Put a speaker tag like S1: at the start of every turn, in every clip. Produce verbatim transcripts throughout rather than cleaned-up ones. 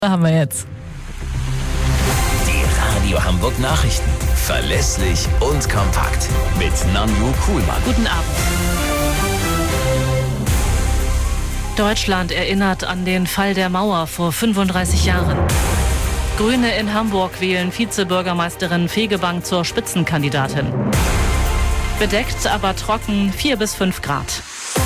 S1: Haben wir jetzt.
S2: Die Radio Hamburg Nachrichten. Verlässlich und kompakt. Mit Nanju Kuhlmann.
S1: Guten Abend. Deutschland erinnert an den Fall der Mauer vor fünfunddreißig Jahren. Grüne in Hamburg wählen Vizebürgermeisterin Fegebank zur Spitzenkandidatin. Bedeckt, aber trocken, vier bis fünf Grad.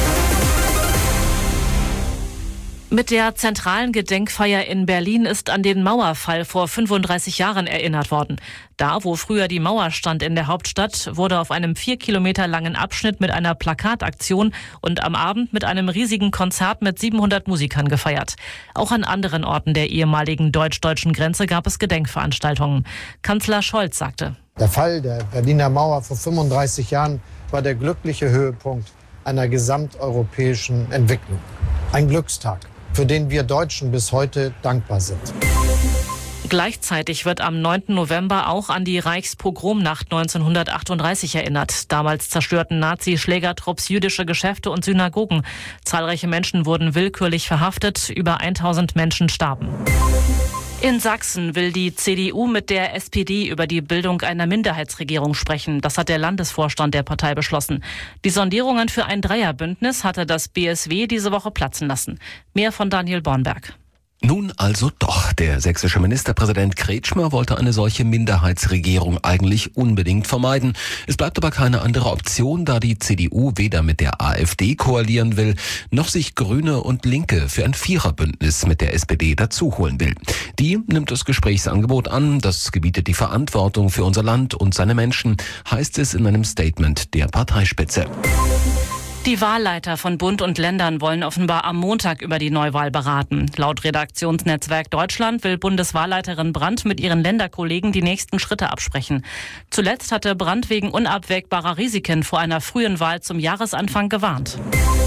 S1: Mit der zentralen Gedenkfeier in Berlin ist an den Mauerfall vor fünfunddreißig Jahren erinnert worden. Da, wo früher die Mauer stand in der Hauptstadt, wurde auf einem vier Kilometer langen Abschnitt mit einer Plakataktion und am Abend mit einem riesigen Konzert mit siebenhundert Musikern gefeiert. Auch an anderen Orten der ehemaligen deutsch-deutschen Grenze gab es Gedenkveranstaltungen. Kanzler Scholz sagte:
S3: Der Fall der Berliner Mauer vor fünfunddreißig Jahren war der glückliche Höhepunkt einer gesamteuropäischen Entwicklung. Ein Glückstag, für den wir Deutschen bis heute dankbar sind.
S1: Gleichzeitig wird am neunten November auch an die Reichspogromnacht neunzehnhundertachtunddreißig erinnert. Damals zerstörten Nazi-Schlägertrupps jüdische Geschäfte und Synagogen. Zahlreiche Menschen wurden willkürlich verhaftet, über tausend Menschen starben. In Sachsen will die C D U mit der S P D über die Bildung einer Minderheitsregierung sprechen. Das hat der Landesvorstand der Partei beschlossen. Die Sondierungen für ein Dreierbündnis hatte das B S W diese Woche platzen lassen. Mehr von Daniel Bornberg.
S4: Nun also doch. Der sächsische Ministerpräsident Kretschmer wollte eine solche Minderheitsregierung eigentlich unbedingt vermeiden. Es bleibt aber keine andere Option, da die C D U weder mit der AfD koalieren will, noch sich Grüne und Linke für ein Viererbündnis mit der S P D dazuholen will. Die nimmt das Gesprächsangebot an, das gebietet die Verantwortung für unser Land und seine Menschen, heißt es in einem Statement der Parteispitze.
S1: Die Wahlleiter von Bund und Ländern wollen offenbar am Montag über die Neuwahl beraten. Laut Redaktionsnetzwerk Deutschland will Bundeswahlleiterin Brandt mit ihren Länderkollegen die nächsten Schritte absprechen. Zuletzt hatte Brandt wegen unabwägbarer Risiken vor einer frühen Wahl zum Jahresanfang gewarnt.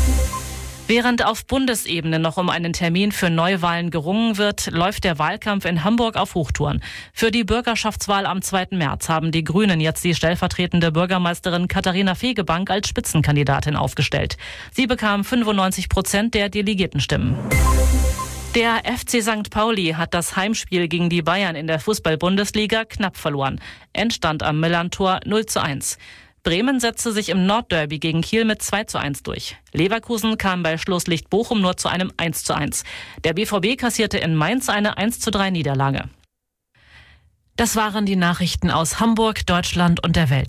S1: Während auf Bundesebene noch um einen Termin für Neuwahlen gerungen wird, läuft der Wahlkampf in Hamburg auf Hochtouren. Für die Bürgerschaftswahl am zweiten März haben die Grünen jetzt die stellvertretende Bürgermeisterin Katharina Fegebank als Spitzenkandidatin aufgestellt. Sie bekam fünfundneunzig Prozent der Delegiertenstimmen. Der F C Sankt Pauli hat das Heimspiel gegen die Bayern in der Fußball-Bundesliga knapp verloren. Endstand am Millerntor null zu eins. Bremen setzte sich im Nordderby gegen Kiel mit zwei zu eins durch. Leverkusen kam bei Schlusslicht Bochum nur zu einem eins zu eins. Der B V B kassierte in Mainz eine eins zu drei Niederlage. Das waren die Nachrichten aus Hamburg, Deutschland und der Welt.